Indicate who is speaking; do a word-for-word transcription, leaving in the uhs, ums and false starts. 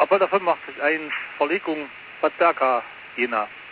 Speaker 1: Appel der fünfundachtzig eins, Verlegung Bad Berka, Jena.